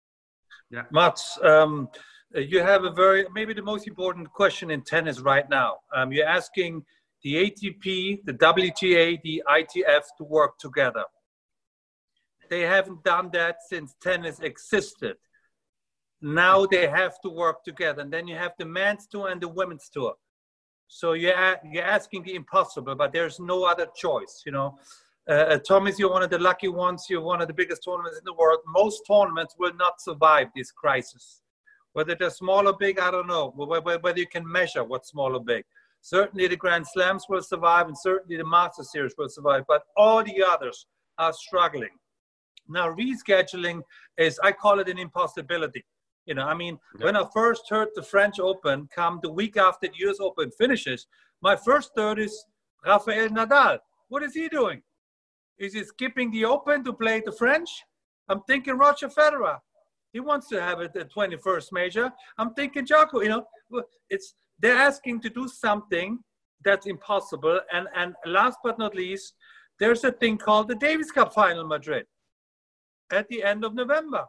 Yeah, Mats, um, you have a very, maybe the most important question in tennis right now. Um, you're asking the A T P, the W T A, the I T F to work together. They haven't done that since tennis existed. Now they have to work together. And then you have the men's tour and the women's tour. So you're, you're asking the impossible, but there's no other choice, you know. Uh, Thomas, you're one of the lucky ones. You're one of the biggest tournaments in the world. Most tournaments will not survive this crisis. Whether they're small or big, I don't know. Whether you can measure what's small or big. Certainly the Grand Slams will survive, and certainly the Master Series will survive. But all the others are struggling. Now, rescheduling is, I call it an impossibility. You know, I mean, yeah. when I first heard the French Open come the week after the U S Open finishes, my first thought is Rafael Nadal. What is he doing? Is he skipping the Open to play the French? I'm thinking Roger Federer. He wants to have it the twenty-first major. I'm thinking Djoko. You know, it's they're asking to do something that's impossible. And and last but not least, there's a thing called the Davis Cup Final Madrid at the end of November.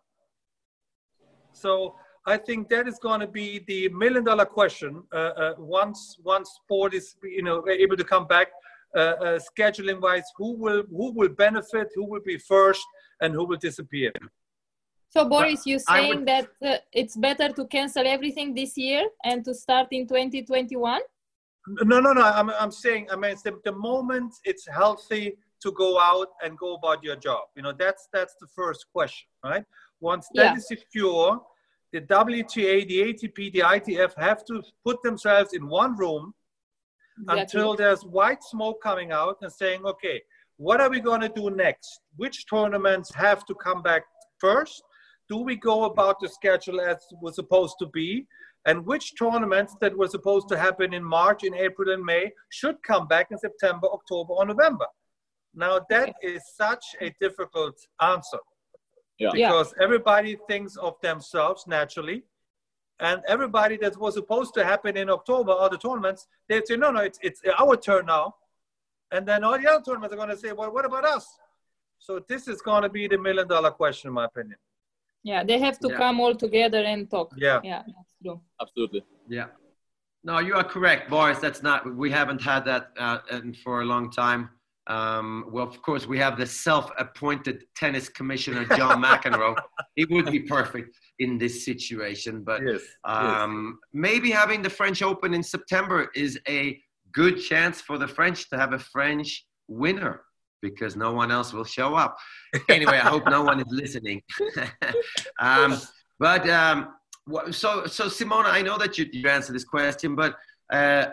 So I think that is going to be the million dollar question uh, uh, once once sport is, you know, able to come back. Uh, uh, scheduling wise, who will who will benefit, who will be first, and who will disappear. So Boris, you're saying would... that uh, it's better to cancel everything this year and to start in twenty twenty-one? No, no, no. I'm I'm saying, I mean, it's the, the moment it's healthy to go out and go about your job. You know, that's that's the first question, right? Once that yeah. is secure, the W T A, the A T P, the I T F have to put themselves in one room. Exactly. Until there's white smoke coming out and saying, okay, what are we going to do next? Which tournaments have to come back first? Do we go about the schedule as was supposed to be? And which tournaments that were supposed to happen in March, in April, and May should come back in September, October, or November? Now, that is such a difficult answer. Yeah. Because yeah. everybody thinks of themselves naturally. And everybody that was supposed to happen in October, all the tournaments, they'd say, no, no, it's, it's our turn now. And then all the other tournaments are going to say, well, what about us? So this is going to be the million dollar question, in my opinion. Yeah, they have to yeah. come all together and talk. Yeah. Yeah, that's true. Absolutely. Yeah. No, you are correct, Boris. That's not, we haven't had that uh, for a long time. Um, well, of course, we have the self-appointed tennis commissioner, John McEnroe. He would be perfect in this situation. But yes, um, yes. maybe having the French Open in September is a good chance for the French to have a French winner, because no one else will show up. Anyway, I hope no one is listening. um, but um, so, so Simona, I know that you, you answered this question, but uh,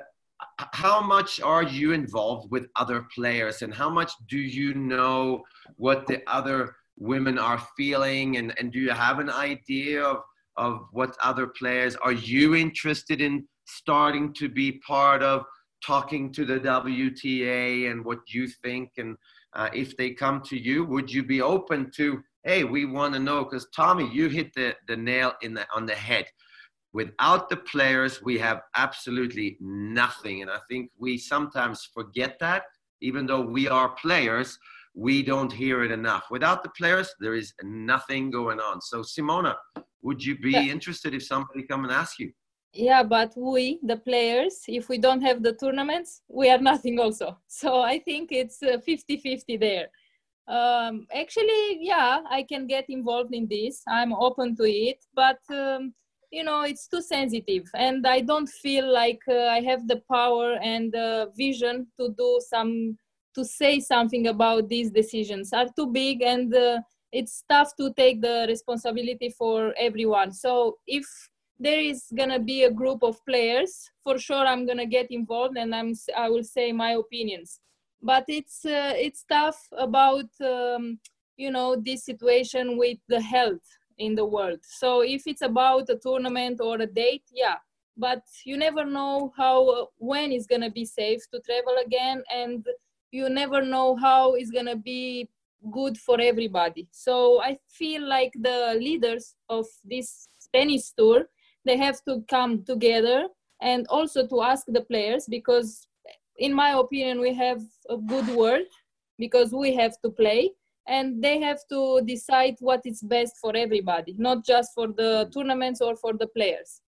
how much are you involved with other players, and how much do you know what the other women are feeling, and, and do you have an idea of, of what other players, are you interested in starting to be part of talking to the W T A and what you think? And uh, if they come to you, would you be open to, hey, we want to know? Because Tommy, you hit the, the nail in the, on the head. Without the players, we have absolutely nothing. And I think we sometimes forget that. Even though we are players, we don't hear it enough. Without the players, there is nothing going on. So Simona, would you be yeah. interested if somebody come and ask you? Yeah, but we, the players, if we don't have the tournaments, we are nothing also. So I think it's fifty-fifty there. Um, actually, yeah, I can get involved in this. I'm open to it, but, um, you know, it's too sensitive. And I don't feel like uh, I have the power and uh, vision to do some, to say something about these decisions. Are too big, and uh, it's tough to take the responsibility for everyone. So if there is gonna be a group of players, for sure I'm gonna get involved, and I'm I will say my opinions. But it's uh, it's tough about um, you know, this situation with the health in the world. So if it's about a tournament or a date, yeah, but you never know how uh, when it's gonna be safe to travel again, and you never know how it's gonna be good for everybody. So I feel like the leaders of this tennis tour, they have to come together and also to ask the players, because in my opinion, we have a good word, because we have to play, and they have to decide what is best for everybody, not just for the tournaments or for the players.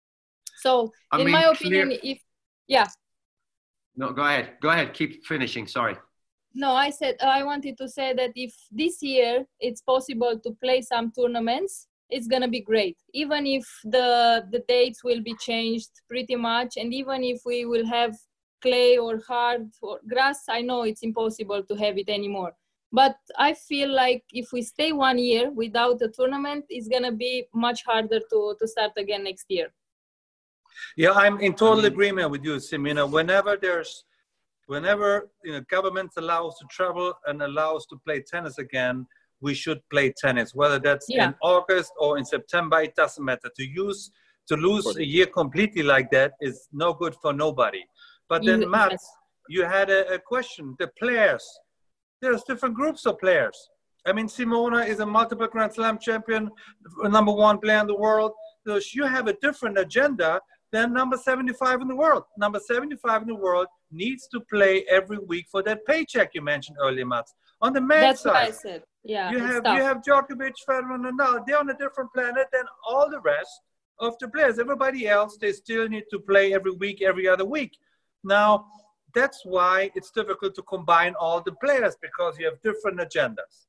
So I in mean, my opinion, clear... if, yeah. No, go ahead. Go ahead. Keep finishing. Sorry. No, I said, I wanted to say that if this year it's possible to play some tournaments, it's going to be great. Even if the the dates will be changed pretty much, and even if we will have clay or hard or grass, I know it's impossible to have it anymore. But I feel like if we stay one year without a tournament, it's going to be much harder to, to start again next year. Yeah, I'm in total agreement with you, Simona. Whenever there's, whenever you know, government allows to travel and allows to play tennis again, we should play tennis, whether that's yeah. in August or in September, it doesn't matter. To use, to lose a year completely like that is no good for nobody. But then, you, Matt, yes. you had a, a question. The players, there's different groups of players. I mean, Simona is a multiple Grand Slam champion, number one player in the world. So you have a different agenda than number seventy-five in the world. Number seventy-five in the world needs to play every week for that paycheck you mentioned earlier, Matt. On the men's That's side, what I said. Yeah, you have tough. you have Djokovic, Federer, and Nadal. They're on a different planet than all the rest of the players. Everybody else, they still need to play every week, every other week. Now, that's why it's difficult to combine all the players, because you have different agendas.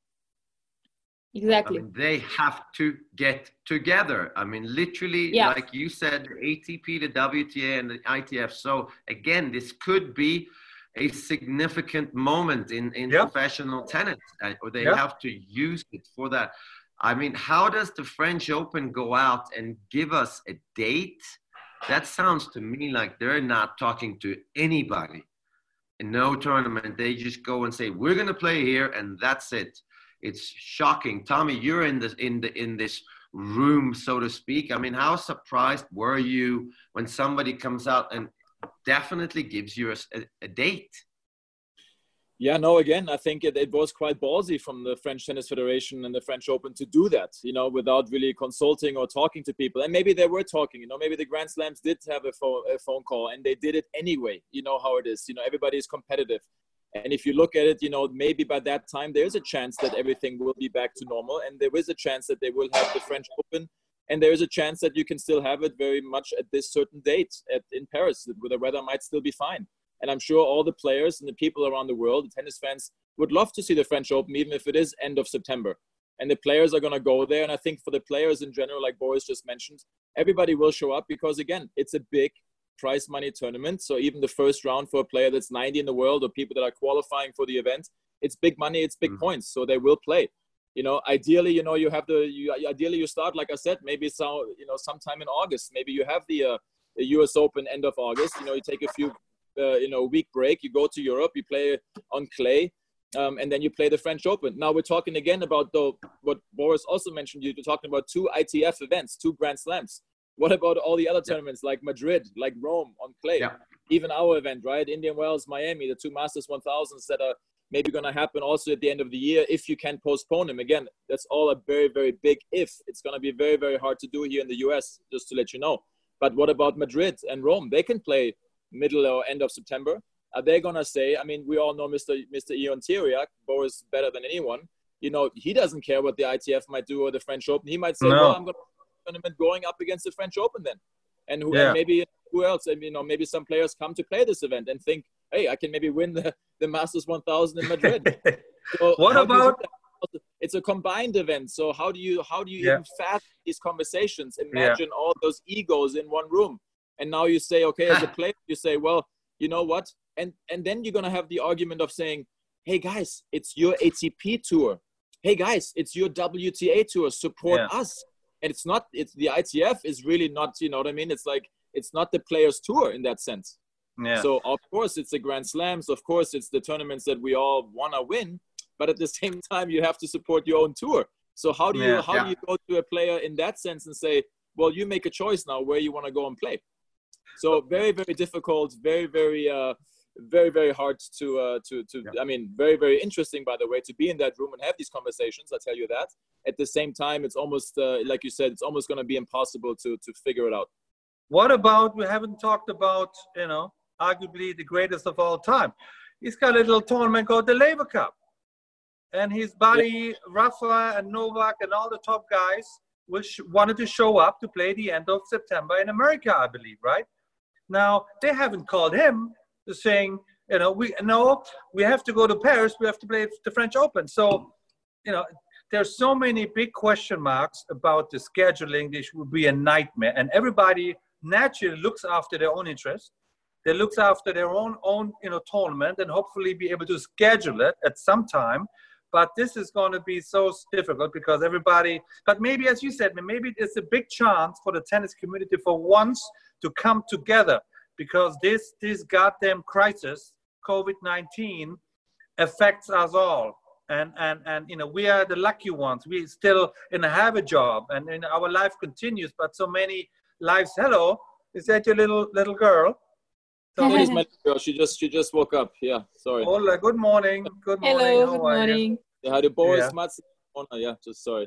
Exactly. I mean, they have to get together. I mean, literally, yeah. like you said, the A T P, the W T A, and the I T F. So again, this could be a significant moment in, in yep. professional tennis, or they yep. have to use it for that. I mean, how does the French Open go out and give us a date? That sounds to me like they're not talking to anybody. In no tournament, they just go and say, we're going to play here, and that's it. It's shocking. Tommy, you're in this, in the, in this room, so to speak. I mean, how surprised were you when somebody comes out and definitely gives you a, a, a date? Yeah, no, again, I think it, it was quite ballsy from the French Tennis Federation and the French Open to do that, you know, without really consulting or talking to people. And maybe they were talking, you know, maybe the Grand Slams did have a phone, a phone call, and they did it anyway. You know how it is. You know, everybody is competitive. And if you look at it, you know, maybe by that time, there's a chance that everything will be back to normal. And there is a chance that they will have the French Open. And there is a chance that you can still have it very much at this certain date at, in Paris, where the weather might still be fine. And I'm sure all the players and the people around the world, the tennis fans, would love to see the French Open, even if it is end of September. And the players are going to go there. And I think for the players in general, like Boris just mentioned, everybody will show up because, again, it's a big prize money tournament. So even the first round for a player that's ninety in the world or people that are qualifying for the event, it's big money, it's big mm-hmm. points. So they will play. You know, ideally, you know, you have the, you, ideally you start, like I said, maybe so, you know, sometime in August, maybe you have the, uh, the U S Open end of August, you know, you take a few, uh, you know, week break, you go to Europe, you play on clay, um, and then you play the French Open. Now we're talking again about the, what Boris also mentioned, you're talking about two I T F events, two Grand Slams. What about all the other tournaments yeah. like Madrid, like Rome on clay, yeah. even our event, right? Indian Wells, Miami, the two Masters one thousands that are maybe going to happen also at the end of the year if you can postpone them. Again, that's all a very, very big if. It's going to be very, very hard to do here in the U S, just to let you know. But what about Madrid and Rome? They can play middle or end of September. Are they going to say, I mean, we all know Mister Mister Ion Tiriac, Boris better than anyone. You know, he doesn't care what the I T F might do or the French Open. He might say, no. well, I'm going to tournament going up against the French Open then. And, who, yeah. and maybe who else? And, you know, maybe some players come to play this event and think, hey, I can maybe win the, the Masters one thousand in Madrid. So what about? It's a combined event. So how do you how do you yeah. even fathom these conversations? Imagine yeah. all those egos in one room. And now you say, okay, as a player, you say, well, you know what? And and then you're gonna have the argument of saying, hey guys, it's your A T P tour. Hey guys, it's your W T A tour. Support yeah. us. And it's not. It's the I T F is really not. You know what I mean? It's like it's not the players' tour in that sense. Yeah. So, of course, it's the Grand Slams. Of course, it's the tournaments that we all want to win. But at the same time, you have to support your own tour. So how do you yeah. how yeah. do you go to a player in that sense and say, well, you make a choice now where you want to go and play? So very, very difficult, very, very, uh, very, very hard to, uh, to, to yeah. I mean, very, very interesting, by the way, to be in that room and have these conversations. I'll tell you that. At the same time, it's almost, uh, like you said, it's almost going to be impossible to, to figure it out. What about, we haven't talked about, you know, arguably the greatest of all time. He's got a little tournament called the Laver Cup. And his buddy, yeah. Rafa and Novak and all the top guys which wanted to show up to play the end of September in America, I believe, right? Now, they haven't called him saying, you know, we no, we have to go to Paris. We have to play the French Open. So, you know, there's so many big question marks about the scheduling. This would be a nightmare. And everybody naturally looks after their own interests. They look after their own, own, you know, tournament and hopefully be able to schedule it at some time. But this is going to be so difficult because everybody, but maybe, as you said, maybe it's a big chance for the tennis community for once to come together because this, this goddamn crisis, COVID nineteen, affects us all. And, and, and, you know, we are the lucky ones. We still you know, have a job and, and our life continues, but so many lives. Hello, is that your little, little girl? So that is my girl. She just she just woke up. Yeah, sorry. Hola, good morning. Good morning. Hello, How good are morning. You? Yeah, hi to Boris, yeah. Mats. Oh, no, yeah, just sorry.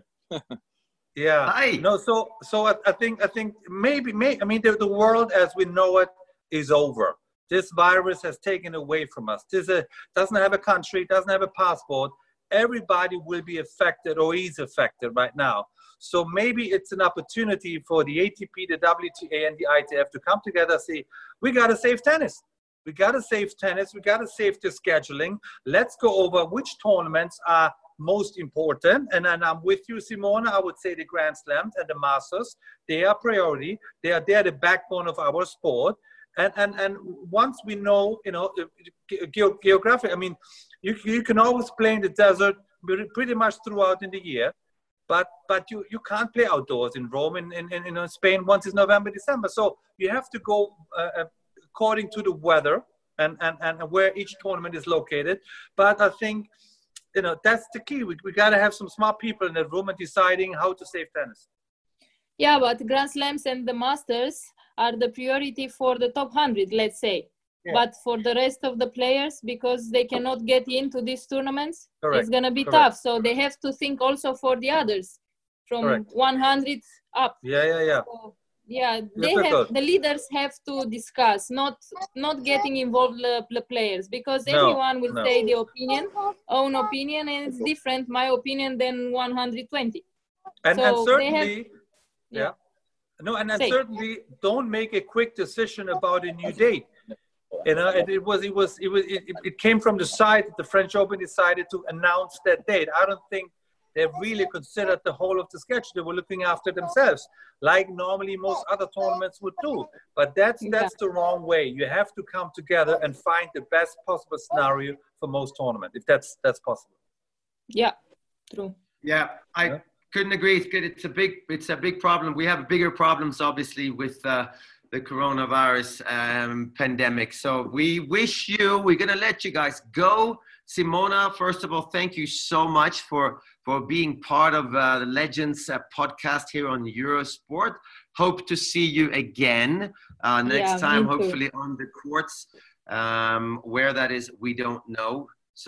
yeah. Hi. No, so so I, I think I think maybe may I mean the, the world as we know it is over. This virus has taken away from us. This a, doesn't have a country, doesn't have a passport. Everybody will be affected or is affected right now. So maybe it's an opportunity for the A T P, the W T A, and the I T F to come together and say, we got to save tennis. We got to save tennis. We got to save the scheduling. Let's go over which tournaments are most important. And then I'm with you, Simona. I would say the Grand Slams and the Masters. They are priority. They are they're the backbone of our sport. And and and once we know, you know, ge- geographic. I mean, you you can always play in the desert pretty much throughout in the year. But but you, you can't play outdoors in Rome and in, in, in Spain once it's November, December. So you have to go uh, according to the weather and, and, and where each tournament is located. But I think, you know, that's the key. We, we got to have some smart people in the room and deciding how to save tennis. Yeah, but Grand Slams and the Masters are the priority for the top one hundred, let's say. Yeah. But for the rest of the players, because they cannot get into these tournaments, Correct. It's going to be Correct. Tough. So they have to think also for the others from Correct. one hundred up. Yeah, yeah, yeah. So, yeah, they have, the leaders have to discuss, not not getting involved the, the players, because no, everyone will no. say the opinion, own opinion, and it's different, my opinion, than one hundred twenty. And, so and certainly, have, yeah. yeah. No, and, and certainly don't make a quick decision about a new date. You know, it, it was, it was, it was, it, it came from the side that the French Open decided to announce that date. I don't think they really considered the whole of the schedule. They were looking after themselves, like normally most other tournaments would do. But that's that's the wrong way. You have to come together and find the best possible scenario for most tournaments, if that's that's possible. Yeah, true. Yeah, I yeah. couldn't agree. It's good. It's a big it's a big problem. We have bigger problems, obviously, with uh, the coronavirus um, pandemic. So we wish you. We're gonna let you guys go. Simona, first of all, thank you so much for, for being part of uh, the Legends uh, podcast here on Eurosport. Hope to see you again uh, next yeah, time, hopefully on the courts. Um, where that is, we don't know.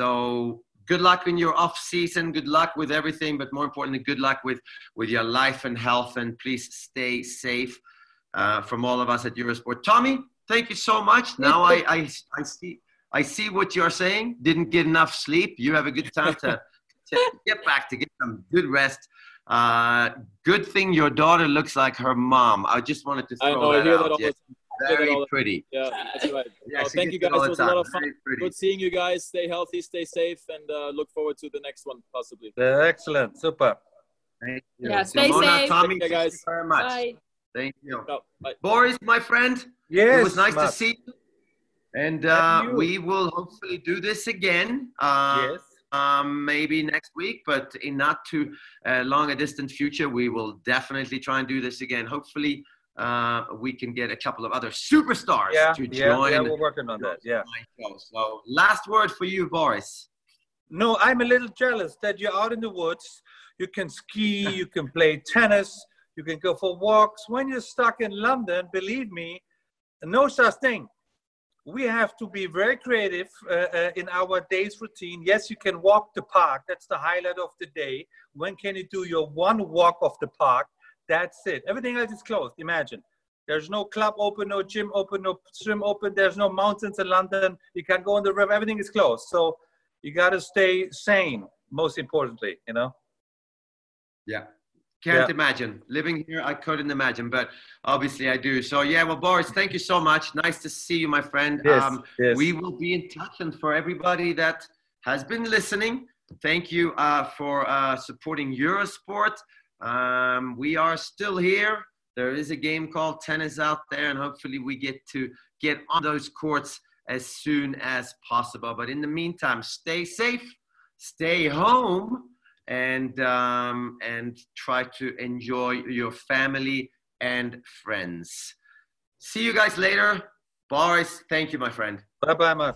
So good luck in your off season. Good luck with everything, but more importantly, good luck with, with your life and health. And please stay safe uh, from all of us at Eurosport. Tommy, thank you so much. Now I, I, I see... I see what you're saying. Didn't get enough sleep. You have a good time to, to get back, to get some good rest. Uh, good thing your daughter looks like her mom. I just wanted to throw I know, that I hear out. That all yes. Very all pretty. Yeah, that's right. Yeah, oh, thank you guys. It was a lot of fun. Good seeing you guys. Stay healthy, stay safe, and uh, look forward to the next one, possibly. Uh, excellent. Super. Thank you. Yeah, stay Simona, safe. Tommy, care, guys. Thank you very much. Bye. Thank you. Oh, bye. Boris, my friend. Yes, it was nice Matt. to see you. And uh, we will hopefully do this again. Uh, yes. Um, maybe next week, but in not too uh, long a distant future, we will definitely try and do this again. Hopefully, uh, we can get a couple of other superstars yeah, to yeah, join. Yeah, we're working on that. Yeah. So, last word for you, Boris. No, I'm a little jealous that you're out in the woods. You can ski, you can play tennis, you can go for walks. When you're stuck in London, believe me, no such thing. We have to be very creative uh, uh, in our day's routine. Yes, you can walk the park. That's the highlight of the day. When can you do your one walk of the park? That's it. Everything else is closed. Imagine. There's no club open, no gym open, no swim open. There's no mountains in London. You can't go on the river. Everything is closed. So you got to stay sane, most importantly, you know? Yeah. Can't yeah. imagine. Living here, I couldn't imagine, but obviously I do. So, yeah, well, Boris, thank you so much. Nice to see you, my friend. Yes, um, yes. We will be in touch. And for everybody that has been listening, thank you uh, for uh, supporting Eurosport. Um, we are still here. There is a game called tennis out there, and hopefully we get to get on those courts as soon as possible. But in the meantime, stay safe, stay home, and um, and try to enjoy your family and friends. See you guys later. Boris, thank you, my friend. Bye-bye, Matt.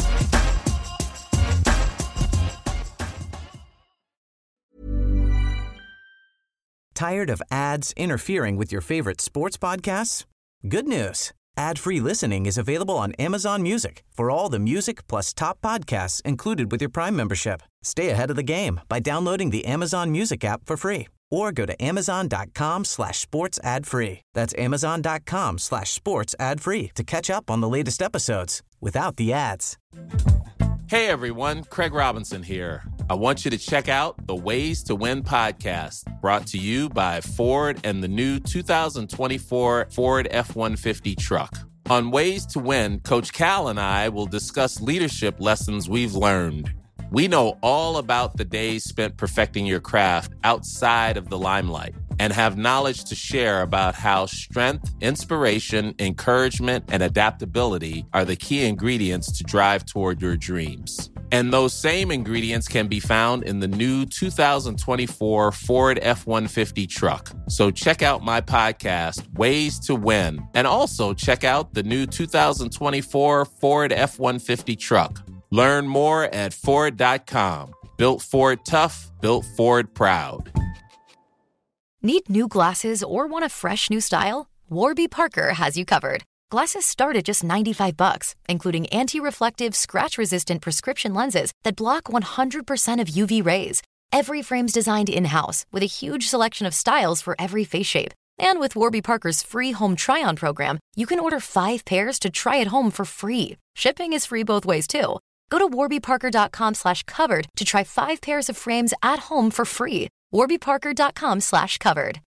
Tired of ads interfering with your favorite sports podcasts? Good news. Ad-free listening is available on Amazon Music for all the music plus top podcasts included with your Prime membership. Stay ahead of the game by downloading the Amazon Music app for free or go to amazon.com slash sports ad free. That's amazon.com slash sports ad free to catch up on the latest episodes without the ads. Hey everyone, Craig Robinson here. I want you to check out the Ways to Win podcast, brought to you by Ford and the new two thousand twenty-four Ford F one fifty truck. On Ways to Win, Coach Cal and I will discuss leadership lessons we've learned. We know all about the days spent perfecting your craft outside of the limelight and have knowledge to share about how strength, inspiration, encouragement, and adaptability are the key ingredients to drive toward your dreams. And those same ingredients can be found in the new two thousand twenty-four Ford F one fifty truck. So check out my podcast, Ways to Win, and also check out the new two thousand twenty-four Ford F one fifty truck. Learn more at Ford dot com. Built Ford tough, built Ford proud. Need new glasses or want a fresh new style? Warby Parker has you covered. Glasses start at just ninety-five bucks, including anti-reflective, scratch-resistant prescription lenses that block one hundred percent of U V rays. Every frame's designed in-house with a huge selection of styles for every face shape. And with Warby Parker's free home try-on program, you can order five pairs to try at home for free. Shipping is free both ways, too. Go to warbyparker.com slash covered to try five pairs of frames at home for free. warbyparker.com slash covered.